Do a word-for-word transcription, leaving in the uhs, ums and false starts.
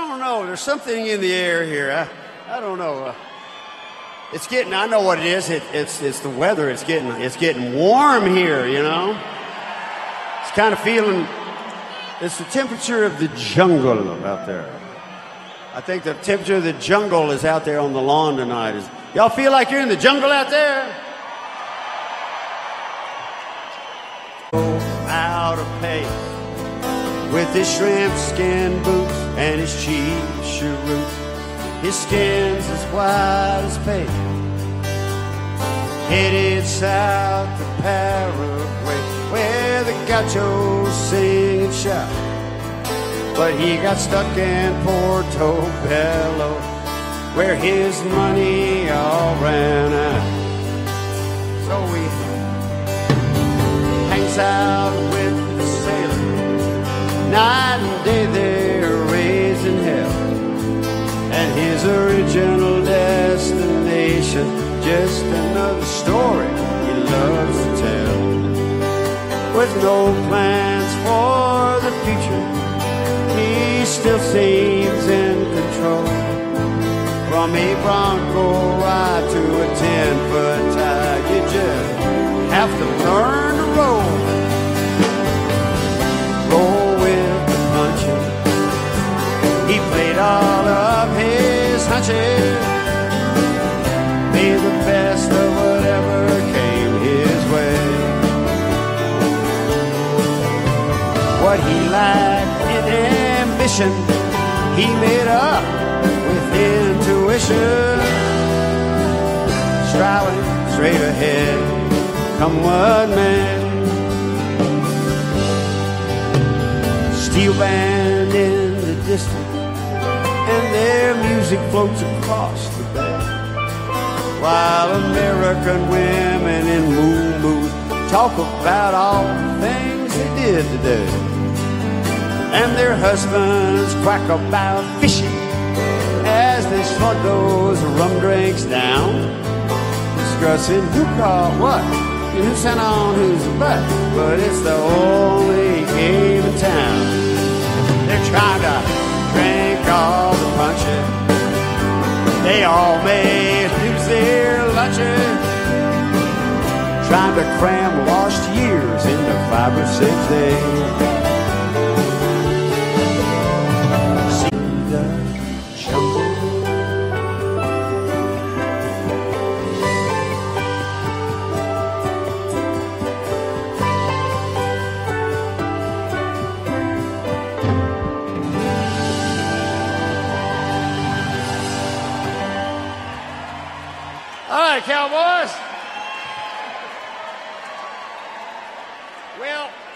don't know. There's something in the air here. I, I don't know. Uh, it's getting. I know what it is. It, it's it's the weather. It's getting it's getting warm here. You know. It's kind of feeling. It's the temperature of the jungle out there. I think the temperature of the jungle is out there on the lawn tonight. Is, y'all feel like you're in the jungle out there? Out of pace with his shrimp skin boots and his cheap cheroots. His skin's as white as paint. Headed south to Paraguay, where the gauchos sing and shout. But he got stuck in Portobello, where his money all ran out. So he hangs out with the sailor, night and day they're raising hell. And his original destination, just another story he loves to tell. With no plans for the future, he still seems in control. From a Bronco ride to a ten-foot tie, you just have to learn to roll. Roll with the punches. He played all of his hunches, made the best of whatever came his way. What he lacked in ambition, he made up with intuition. Striving straight ahead, come what may. Steel band in the distance, and their music floats across the bay, while American women in moon booths talk about all the things they did today. And their husbands quack about fishing as they slug those rum drinks down, discussing who caught what and who sent on whose butt. But it's the only game in town. They're trying to drink all the punches. They all may lose their lunches, trying to cram lost years into five or six days. All right, Cowboys. Well,